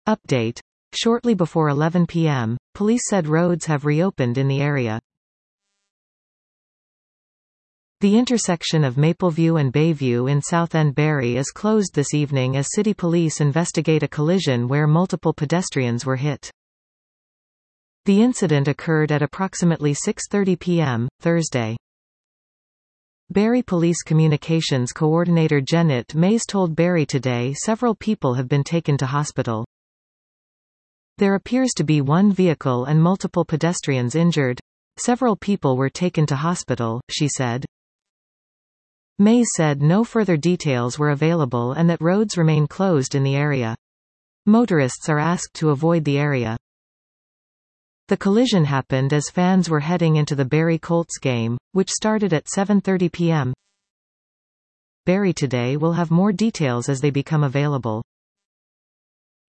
Update. Shortly before 11 p.m., police said roads have reopened in the area. The intersection of Mapleview and Bayview in Southend Barrie is closed this evening as city police investigate a collision where multiple pedestrians were hit. The incident occurred at approximately 6:30 p.m., Thursday. Barrie Police Communications Coordinator Janet Mays told Barrie Today several people have been taken to hospital. There appears to be one vehicle and multiple pedestrians injured. Several people were taken to hospital, she said. Mays said no further details were available and that roads remain closed in the area. Motorists are asked to avoid the area. The collision happened as fans were heading into the Barrie Colts game, which started at 7:30 p.m. Barrie Today will have more details as they become available.